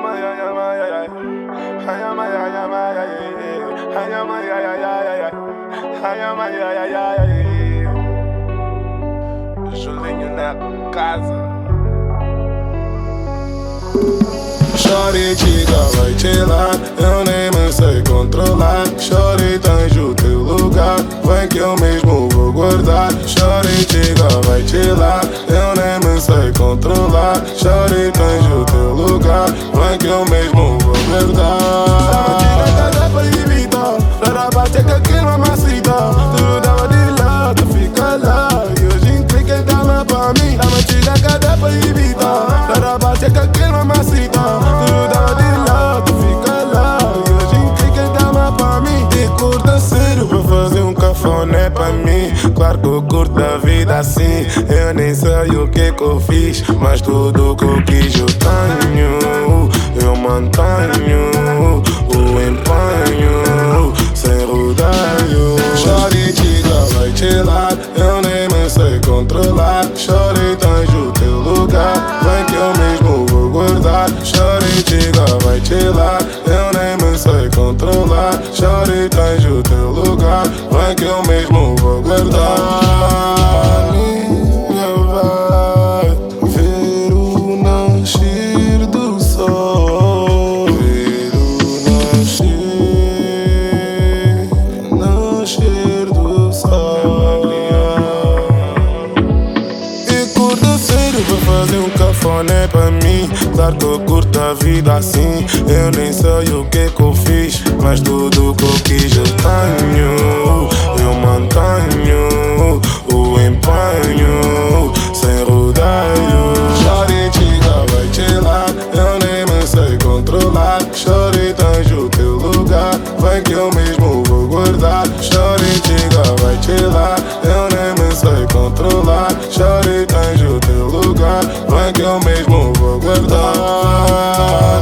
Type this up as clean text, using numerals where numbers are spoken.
Julinho na casa. Shorty, diga, vai te lá, eu nem me sei controlar. Shorty, tens o teu lugar, vem que eu mesmo vou guardar. Shorty, diga, vai te lá, eu nem me sei controlar. Shorty, tens o teu lugar, vem que eu mesmo vou guardar. Diga, cada pra evitar, para bater que aquilo é macita. Tu dava de lá, tu fica lá, e hoje implica dá-me pra mim. Dá-me diga, cada pra evitar, para bater que aquilo é macita. É pra mim, claro que eu curto a vida assim. Eu nem sei o que eu fiz, mas tudo que eu quis eu tenho. Eu mantenho o empenho, sem rodeio. Shorty, diga, vai te lá, eu nem me sei controlar. Shorty, tens o teu lugar, vem que eu mesmo vou guardar. Shorty, diga, vai te lá, eu nem me sei controlar. Shorty, tens o teu lugar, vem que eu mesmo vou guardar. Minha vai ver o nascer do sol, ver o nascer do sol. E quarta-feira vou fazer um cafuné pra mim. Claro que eu curto a vida assim. Eu nem sei o que eu fiz, mas tudo que eu quis eu tenho. Eu mantenho o empenho, sem rodeio. Shorty, diga, vai te lá, eu nem me sei controlar. Shorty, tens o teu lugar, vem que eu mesmo vou guardar. Shorty, diga, vai te lá, eu nem me sei controlar. Shorty, tens o teu lugar, vem que eu mesmo vou guardar.